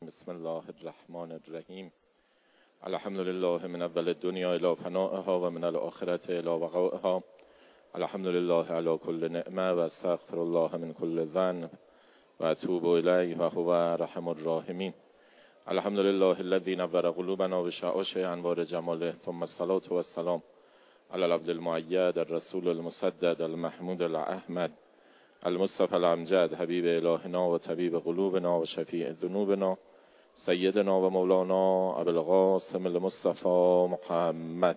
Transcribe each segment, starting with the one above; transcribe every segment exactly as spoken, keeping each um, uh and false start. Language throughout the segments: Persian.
بسم الله الرحمن الرحیم. الحمد لله من اول الدنیا الی فنائها و من الاخرة الی بقائها. الحمد لله علی کل نعمه و استغفر الله من کل ذنب و اتوب الیه و هو ارحم الراحمین. الحمد لله الذی نور قلوبنا بشعاع انوار جماله، ثم الصلاة و السلام علی العبد المؤید الرسول المسدد المحمود الاحمد المصطفى الامجد حبیب الهنا و طبیب قلوبنا و شفیع ذنوبنا سیدنا و مولانا ابوالقاسم المصطفى محمد.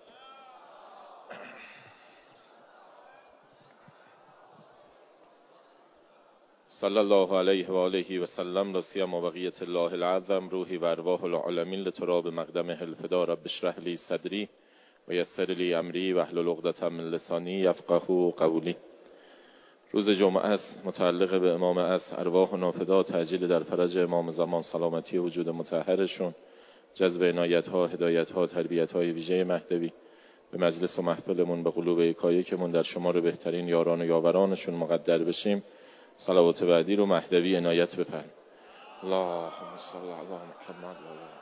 صلی الله علیه و آله و سلم. لا سیما بقیة الله العظم روحی و ارواح العالمین لتراب مقدمه الفدا. رب اشرح لی صدری و یسر لی امری واحلل عقدة من لسانی یفقهوا قولی. روز جمعه است، متعلق به امام عصر. ارواح و نافدا تعجیل در فرج امام زمان، سلامتی وجود مطهرشون، جذب عنایت ها، هدایت ها، تربیت های ویژه مهدوی به مجلس و محفلمون، به قلوب یکایکمون در شمار بهترین یاران و یاورانشون مقدر بشیم. صلوات بعدی رو مهدوی عنایت بفرمایید. اللهم صل علی محمد و آل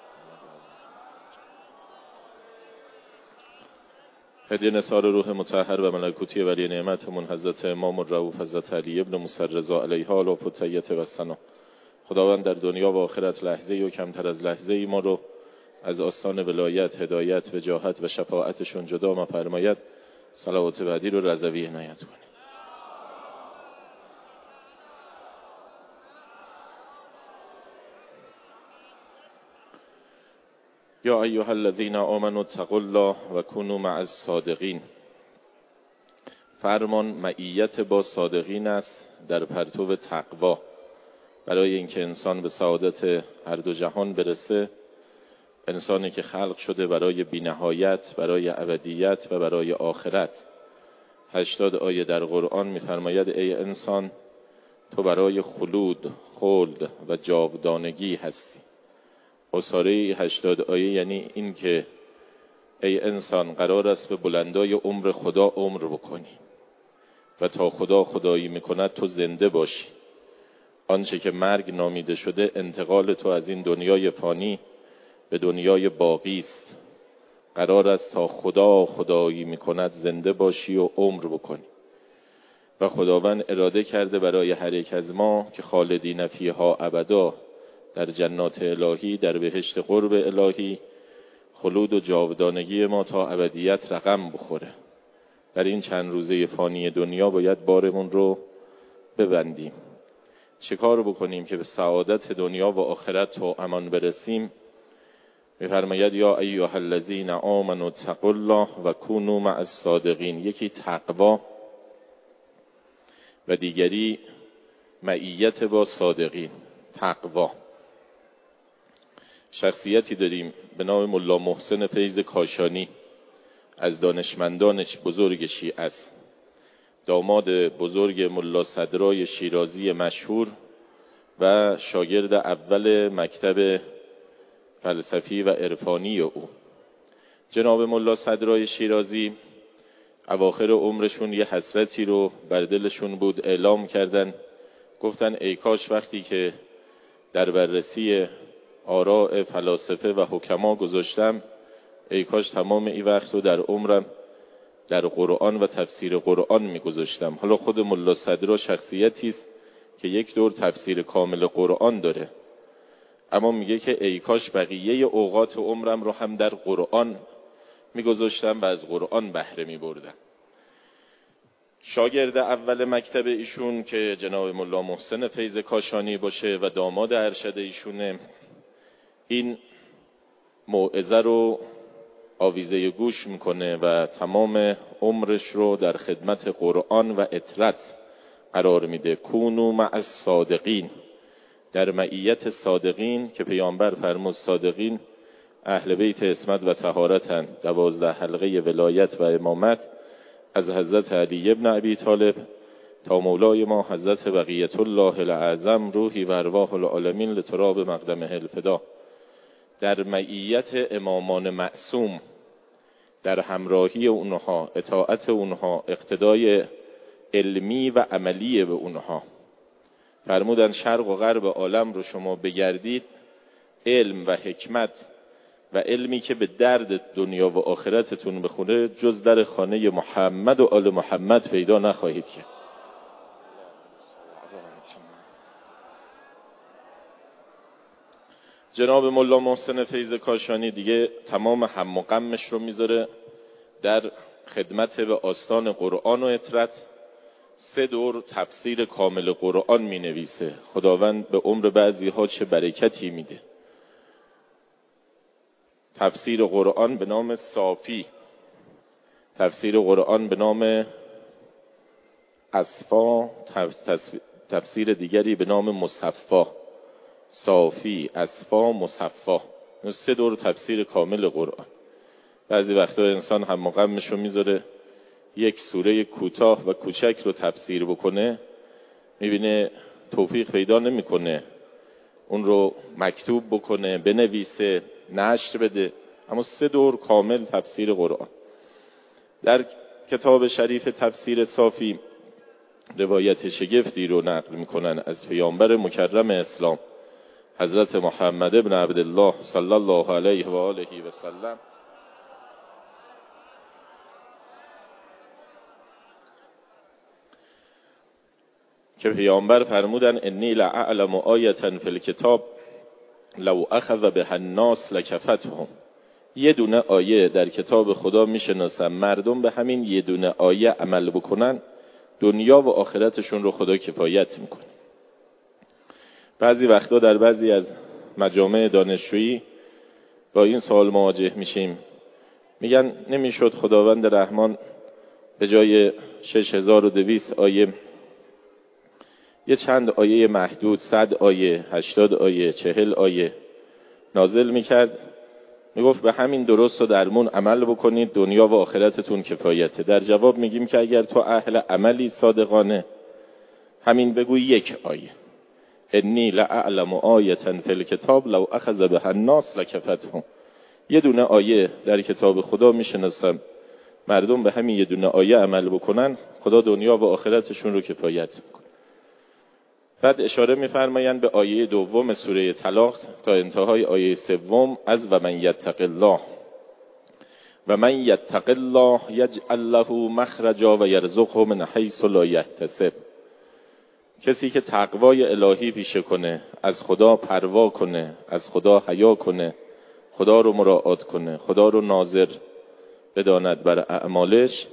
هدیه نثار روح مطهر و ملکوتی ولی نعمتمون حضرت امام الرؤوف حضرت علی ابن موسی رضا علیه آله و طیبه و ثنا. خداوند در دنیا و آخرت لحظه و کمتر از لحظه ای ما رو از آستان ولایت، هدایت، وجاهت و شفاعتشون جدا مفرماید. صلوات بعدی رو رضوی عنایت کنید. یا ایها الذین آمنوا اتقوا الله و کونوا مع الصادقین. فرمان معیت با صادقین است در پرتو تقوا، برای اینکه انسان به سعادت هر دو جهان برسه. انسانی که خلق شده برای بی‌نهایت، برای ابدیت و برای آخرت. هشتاد آیه در قرآن می‌فرماید ای انسان تو برای خلود، خلد و جاودانگی هستی. اساره هشتاد آیه یعنی این که ای انسان قرار است به بلندای عمر خدا عمر بکنی و تا خدا خدایی میکند تو زنده باشی. آنچه که مرگ نامیده شده انتقال تو از این دنیای فانی به دنیای باقی است. قرار است تا خدا خدایی میکند زنده باشی و عمر بکنی. و خداوند اراده کرده برای هر یک از ما که خالدین فیها ابدا، در جنات الهی، در بهشت قرب الهی، خلود و جاودانگی ما تا ابدیت رقم بخوره. در این چند روزه فانی دنیا باید بارمون رو ببندیم. چه کار بکنیم که به سعادت دنیا و آخرت و امان برسیم؟ می‌فرماید یا ایها الذین آمنوا اتقوا الله و کونوا مع الصادقین. یکی تقوا و دیگری معیت با صادقین. تقوا. شخصیتی داریم به نام ملا محسن فیض کاشانی، از دانشمندان بزرگ شیعه است. داماد بزرگ ملا صدرای شیرازی مشهور و شاگرد اول مکتب فلسفی و عرفانی او. جناب ملا صدرای شیرازی اواخر عمرشون یه حسرتی رو بر دلشون بود، اعلام کردن. گفتن ای کاش وقتی که در بررسی آراء فلاسفه و حکما گذاشتم، ای کاش تمام این وقت رو در عمرم در قرآن و تفسیر قرآن می گذاشتم. حالا خود ملا صدرا شخصیتی است که یک دور تفسیر کامل قرآن داره، اما میگه که ای کاش بقیه اوقات عمرم رو هم در قرآن می گذاشتم و از قرآن بهره می بردم. شاگرد اول مکتب ایشون که جناب ملا محسن فیض کاشانی باشه و داماد ارشد ایشونه، این موعظه رو آویزه گوش میکنه و تمام عمرش رو در خدمت قرآن و اطرت قرار میده. کونوا مع الصادقین، در معیت صادقین که پیامبر فرمود صادقین اهل بیت عصمت و طهارتن. دوازده حلقه ولایت و امامت از حضرت علی ابن ابی طالب تا مولای ما حضرت بقیت الله الاعظم روحی و ارواح العالمین لتراب مقدمه الفدا، در معیت امامان معصوم، در همراهی اونها، اطاعت اونها، اقتدای علمی و عملی به اونها. فرمودن شرق و غرب عالم رو شما بگردید، علم و حکمت و علمی که به درد دنیا و آخرتتون بخونه جز در خانه محمد و آل محمد پیدا نخواهید کرد. جناب ملا محسن فیض کاشانی دیگه تمام هم و غمش رو میذاره در خدمت به آستان قرآن و اطرت. سه دور تفسیر کامل قرآن می نویسه. خداوند به عمر بعضی ها چه برکتی میده. تفسیر قرآن به نام صافی، تفسیر قرآن به نام اصفا، تفسیر دیگری به نام مصفا. صافی، اصفا، مصفا. سه دور تفسیر کامل قرآن. بعضی وقتا انسان هم غمش رو میذاره یک سوره کوتاه و کوچک رو تفسیر بکنه، میبینه توفیق پیدا نمیکنه اون رو مکتوب بکنه، بنویسه، نشر بده. اما سه دور کامل تفسیر قرآن. در کتاب شریف تفسیر صافی روایت شگفتی رو نقل میکنن از پیامبر مکرم اسلام حضرت محمد ابن عبدالله صلی الله علیه و آله و سلم که پیامبر فرمودن انی لأعلم آیة فی الکتاب لو اخذ بها الناس لکفتهم. یه دونه آیه در کتاب خدا میشناسم مردم به همین یه دونه آیه عمل بکنن دنیا و آخرتشون رو خدا کفایت میکنه. بعضی وقتا در بعضی از مجامع دانشجویی با این سوال مواجه میشیم، میگن نمیشد خداوند رحمان به جای شش هزار و دویست آیه یه چند آیه محدود، صد آیه، هشتاد آیه، چهل آیه نازل میکرد، میگفت به همین درست و درمون عمل بکنید دنیا و آخرتتون کفایته. در جواب میگیم که اگر تو اهل عملی صادقانه همین بگو یک آیه، انی لأعلم آیة فی الکتاب لو اخذ بها الناس لکفتهم. یه دونه آیه در کتاب خدا میشناسم مردم به همین یه دونه آیه عمل بکنن خدا دنیا و آخرتشون رو کفایت میکنه. بعد اشاره می‌فرمایند به آیه دوم سوره طلاق تا انتهای آیه سوم از و من یتق الله و من یتق الله یجعل له مخرجا و یرزقه من حیث لا یحتسب. کسی که تقوای الهی پیشه کنه، از خدا پروا کنه، از خدا حیا کنه، خدا رو مراعات کنه، خدا رو ناظر بداند بر اعمالش،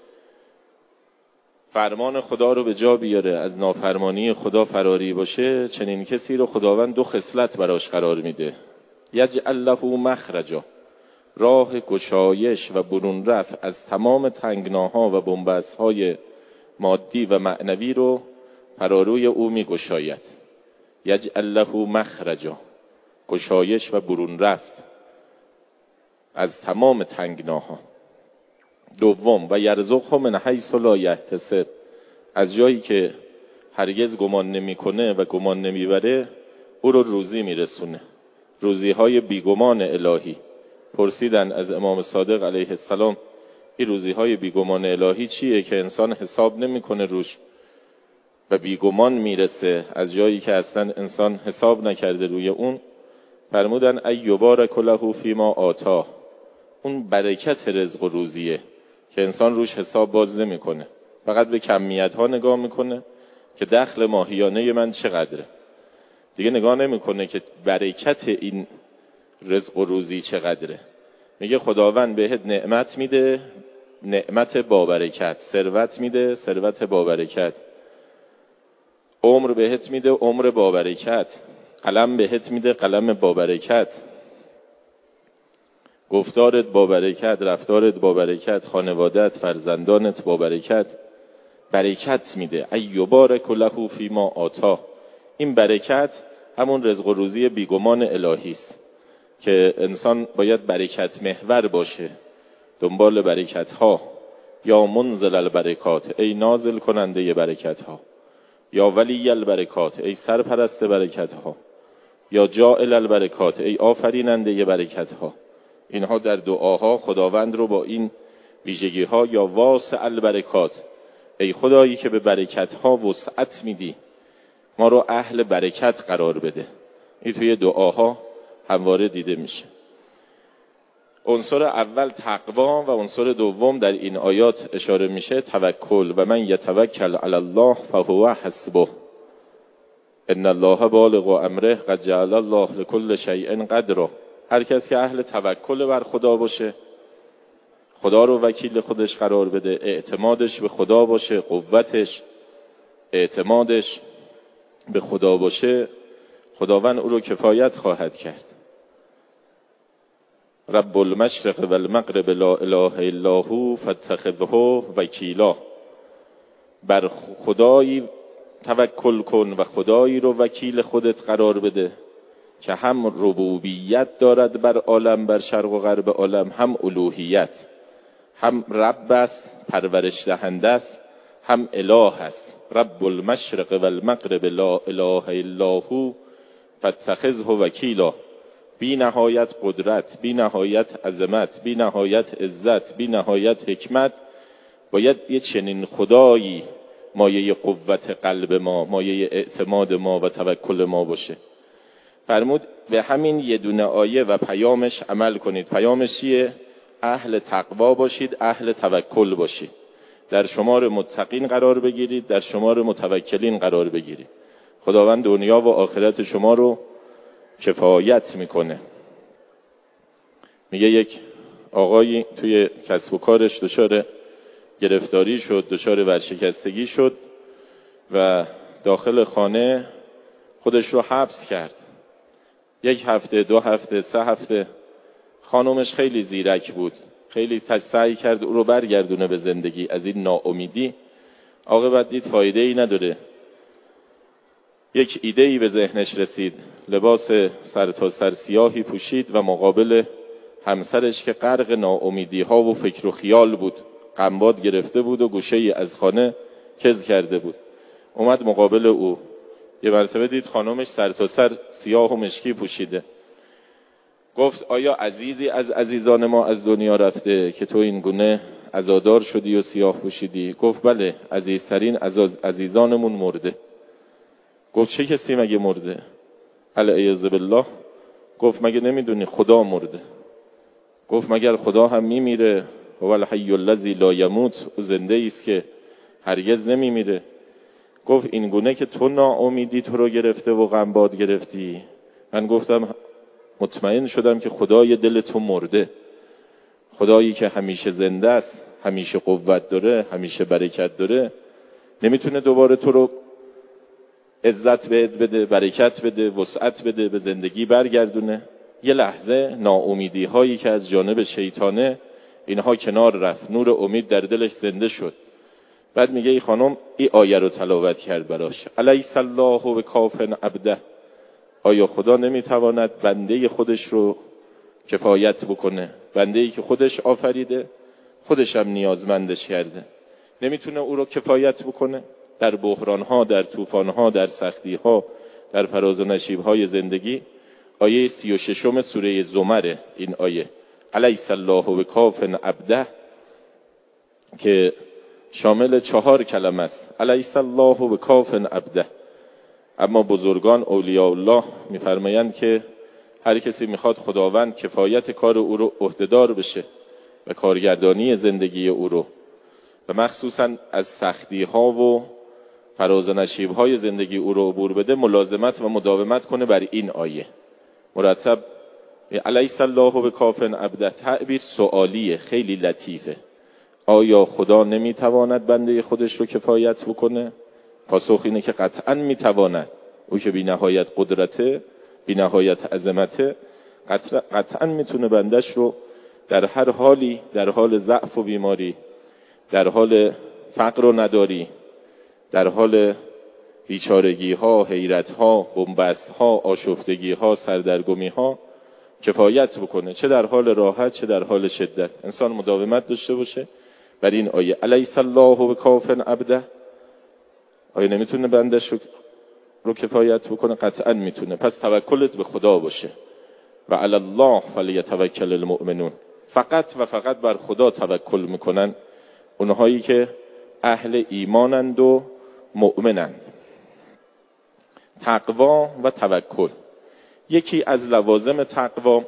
فرمان خدا رو به جا بیاره، از نافرمانی خدا فراری باشه، چنین کسی رو خداوند دو خصلت براش قرار میده. یجعل له مخرجا، راه گشایش و برون رفت از تمام تنگناها و بنبستهای مادی و معنوی رو پراروی او میگشاید. یجعل له مخرجا، گشایش و برون رفت از تمام تنگناها. دوم و یرزقه من حیث لا یحتسب، از جایی که هرگز گمان نمیکنه و گمان نمیبره او رو روزی میرسونه، روزی های بیگمان الهی. پرسیدن از امام صادق علیه السلام این روزی های بیگمان الهی چیه که انسان حساب نمیکنه روش و بیگمان میرسه از جایی که اصلا انسان حساب نکرده روی اون؟ فرمودن ای یبارک له فیما آتاه، اون برکت رزق و روزیه که انسان روش حساب باز نمیکنه، فقط به کمیت ها نگاه میکنه که دخل ماهیانه من چقدره، دیگه نگاه نمیکنه که برکت این رزق و روزی چقدره. میگه خداوند بهت نعمت میده، نعمت با برکت، ثروت میده، ثروت با برکت، عمر بهت میده، عمر با برکت، قلم بهت میده، قلم با برکت، گفتارت با برکت، رفتارت با برکت، خانوادت، فرزندانت با برکت، برکت میده. ای یبارک له فیما آتاه. این برکت همون رزق و روزی بیگمان الهی است که انسان باید برکت محور باشه، دنبال برکت ها. یا منزل البرکات، ای نازل کننده برکت ها. یا ولی البرکات، ای سرپرست برکت ها. یا جاعل البرکات، ای آفریننده برکت ها. اینها در دعاها خداوند رو با این ویژگی ها، یا واسع البرکات، ای خدایی که به برکت ها وسعت میدی ما رو اهل برکت قرار بده. این توی دعاها همواره دیده میشه. عنصر اول تقوا و عنصر دوم در این آیات اشاره میشه توکل. و من یتوکل علی الله فهو حسبه ان الله بالغ امره قد جعل الله لكل شیء قدره. هر کس که اهل توکل بر خدا باشه، خدا رو وکیل خودش قرار بده، اعتمادش به خدا باشه، قوتش اعتمادش به خدا باشه، خداوند او رو کفایت خواهد کرد. رب المشرق و المغرب لا اله الا هو فاتخذه وکیلا. بر خدایی توکل کن و خدایی رو وکیل خودت قرار بده که هم ربوبیت دارد بر عالم، بر شرق و غرب عالم، هم الوهیت، هم رب است، پرورش دهنده است، هم اله است. رب المشرق و المغرب لا اله الا هو فاتخذه وکیلا. بی نهایت قدرت، بی نهایت عظمت، بی نهایت عزت، بی نهایت حکمت، باید یه چنین خدایی مایه قوت قلب ما، مایه اعتماد ما و توکل ما باشه. فرمود به همین یه دونه آیه و پیامش عمل کنید. پیامش چیه؟ اهل تقوا باشید، اهل توکل باشید، در شمار متقین قرار بگیرید، در شمار متوکلین قرار بگیرید. خداوند دنیا و آخرت شما رو کفایت میکنه. میگه یک آقایی توی کسب و کارش دچار گرفتاری شد، دچار ورشکستگی شد و داخل خانه خودش رو حبس کرد. یک هفته، دو هفته، سه هفته. خانومش خیلی زیرک بود، خیلی سعی کرد او رو برگردونه به زندگی از این ناامیدی. عاقبت دید فایده ای نداره. یک ایده ای به ذهنش رسید، لباس سر تا سر سیاهی پوشید و مقابل همسرش که غرق ناامیدی ها و فکر و خیال بود، غمباد گرفته بود و گوشه ای از خانه کز کرده بود، اومد مقابل او. یه مرتبه دید خانومش سر تا سر سیاه و مشکی پوشیده. گفت آیا عزیزی از عزیزان ما از دنیا رفته که تو این گونه عزادار شدی و سیاه پوشیدی؟ گفت بله، عزیزترین از عزیزانمون مرده. گفت چه کسی مگه مرده؟ العیاذ بالله. گفت مگه نمیدونی خدا مرده؟ گفت مگر خدا هم میمیره؟ هو الحی الذی لا یموت، او زنده ایست که هرگز نمیمیره. گفت این گونه که تو ناامیدی تو رو گرفته و غمباد گرفتی، من گفتم مطمئن شدم که خدای دل تو مرده، خدایی که همیشه زنده است، همیشه قوت داره، همیشه برکت داره، نمیتونه دوباره تو رو عزت بهت بده، برکت بده، وسعت بده، به زندگی برگردونه. یه لحظه ناامیدی هایی که از جانب شیطانه اینها کنار رفت، نور امید در دلش زنده شد. بعد میگه ای خانم این آیه رو تلاوت کرد براش، الیس الله بکاف عبده. آیا خدا نمیتواند بنده خودش رو کفایت بکنه؟ بنده‌ای که خودش آفریده، خودش هم نیازمندش کرده، نمیتونه او رو کفایت بکنه؟ در بحران‌ها، در طوفان‌ها، در سختی‌ها، در فراز و نشیب‌های زندگی. آیه سی و ششم سوره زمر این آیه، الیس الله بکاف عبده، که شامل چهار کلمه است. الیس الله بکاف عبده. اما بزرگان اولیاء الله میفرمایند که هر کسی میخواد خداوند کفایت کار او رو عهدهدار بشه و کارگردانی زندگی او رو و مخصوصاً از سختی ها و فراز و نشیب های زندگی او رو عبور بده، ملازمت و مداومت کنه بر این آیه مرتب. الیس الله بکاف عبده تعبیر سوالیه، خیلی لطیفه. آیا خدا نمیتواند بنده خودش رو کفایت بکنه؟ پاسخ اینه که قطعاً میتواند. او که بی نهایت قدرته، بی نهایت عظمته، قطعاً میتونه بندش رو در هر حالی، در حال ضعف و بیماری، در حال فقر و نداری، در حال بیچارگی ها، حیرت ها، بنبست ها، آشفتگی ها، سردرگمی ها کفایت بکنه، چه در حال راحت چه در حال شدت. انسان مداومت داشته باشه بر این آیه الیس الله بکاف عبده. آیا نمیتونه بندش رو, رو کفایت بکنه؟ قطعا میتونه. پس توکلت به خدا باشه. و علی الله فلیتوکل المؤمنون. فقط و فقط بر خدا توکل میکنن اونهایی که اهل ایمانند و مؤمنند. تقوا و توکل یکی از لوازم تقوا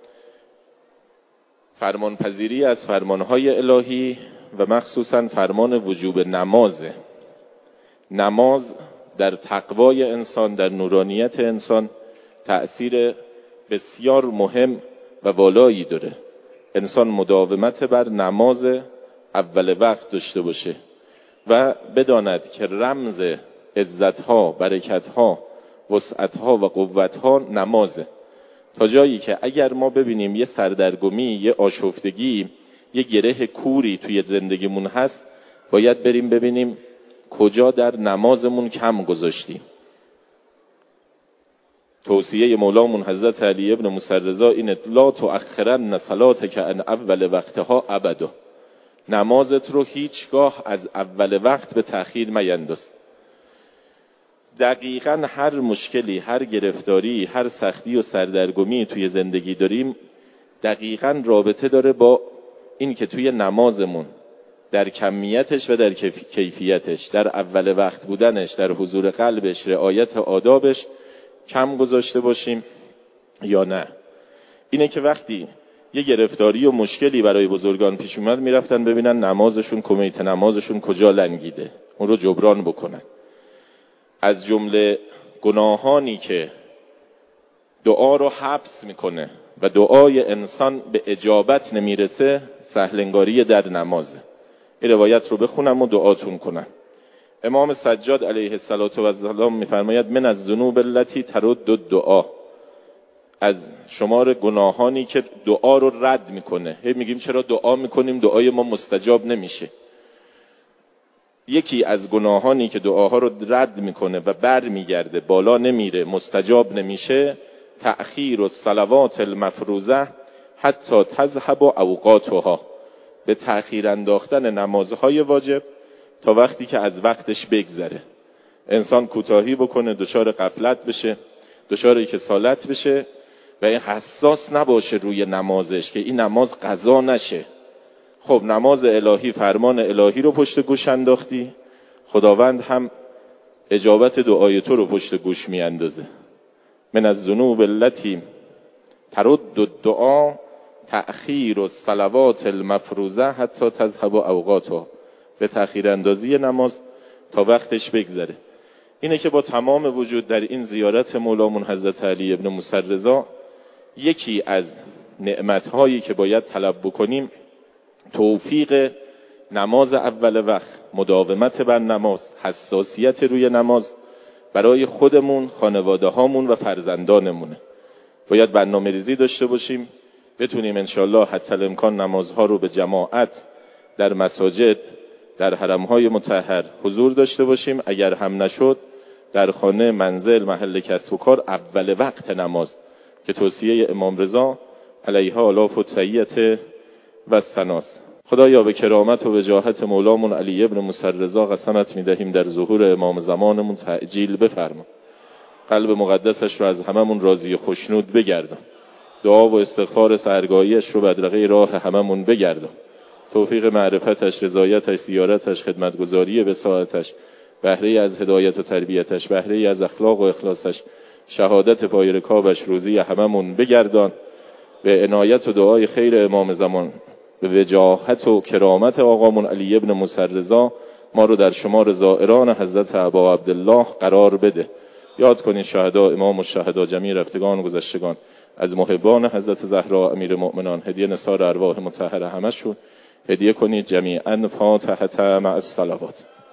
فرمانپذیری از فرمانهای الهی و مخصوصاً فرمان وجوب نمازه. نماز در تقوای انسان، در نورانیت انسان تأثیر بسیار مهم و والایی داره. انسان مداومت بر نماز اول وقت داشته باشه و بداند که رمز عزتها، برکتها، وسعتها و قوتها نمازه. تا جایی که اگر ما ببینیم یه سردرگمی، یه آشفتگی، یه گره کوری توی زندگیمون هست، باید بریم ببینیم کجا در نمازمون کم گذاشتیم. توصیه مولامون حضرت علی ابن موسی رضا اینه: لا تؤخرن صلاتک عن اول وقتها ابدا. نمازت رو هیچگاه از اول وقت به تأخیر مینداز. دقیقاً هر مشکلی، هر گرفتاری، هر سختی و سردرگمی توی زندگی داریم دقیقاً رابطه داره با این که توی نمازمون در کمیتش و در کیفیتش، در اول وقت بودنش، در حضور قلبش، رعایت آدابش کم گذاشته باشیم یا نه. اینه که وقتی یه گرفتاری و مشکلی برای بزرگان پیش اومد میرفتن ببینن نمازشون، کمیت نمازشون کجا لنگیده، اون رو جبران بکنن. از جمله گناهانی که دعا رو حبس میکنه و دعای انسان به اجابت نمیرسه سهلنگاری در نمازه. این روایت رو بخونم و دعاتون کنم. امام سجاد علیه السلام میفرماید: من از ذنوب التي ترد الدعا. از شمار گناهانی که دعا رو رد میکنه. هی میگیم چرا دعا میکنیم دعای ما مستجاب نمیشه. یکی از گناهانی که دعاها رو رد میکنه و بر میگرده، بالا نمیره، مستجاب نمیشه، تأخیر الصلوات المفروضه حتی تذهب اوقاتها. به تأخیر انداختن نمازهای واجب تا وقتی که از وقتش بگذره. انسان کوتاهی بکنه، دچار غفلت بشه، دچار کسالت بشه و این حساس نباشه روی نمازش که این نماز قضا نشه. خب نماز الهی، فرمان الهی رو پشت گوش انداختی، خداوند هم اجابت دعای تو رو پشت گوش می اندازه. من از ذنوب التي ترد الدعا تأخیر الصلوات المفروضه حتی تذهب اوقاتها. به تأخیر اندازی نماز تا وقتش بگذره. اینه که با تمام وجود در این زیارت مولامون حضرت علی ابن موسی رضا یکی از نعمتهایی که باید طلب بکنیم توفیق نماز اول وقت، مداومت بر نماز، حساسیت روی نماز برای خودمون، خانواده هامون و فرزندانمونه. باید برنامه ریزی داشته باشیم، بتونیم انشالله حتی الامکان نمازها رو به جماعت در مساجد، در حرمهای مطهر حضور داشته باشیم. اگر هم نشد در خانه، منزل، محل کسب و کار اول وقت نماز که توصیه امام رضا علیها آلاف و تحیت و سناس. خدایا به کرامت و وجاهت مولامون علی ابن موسی رضا قسمت میدهیم در ظهور امام زمانمون تعجیل بفرما. قلب مقدسش رو از هممون راضی و خوشنود بگردان. دعا و استغفار سحرگاهیش رو بدرقه راه هممون بگردان. توفیق معرفتش، رضایتش، زیارتش، خدمتگزاری به ساعتش، بهره از هدایت و تربیتش، بهره از اخلاق و اخلاصش، شهادت پای رکابش روزی هممون بگردان. به عنایت و دعای خیر امام زمان، به وجاهت و کرامت آقامون علی ابن موسی رضا ما رو در شمار زائران حضرت ابا عبدالله قرار بده. یاد کنید شهدا، امام الشهدا، جمیع رفتگان و گذشتگان، از محبان حضرت زهرا امیر مؤمنان، هدیه نثار ارواح مطهره همشون هدیه کنید جمیعاً. فاتحه مع الصلوات.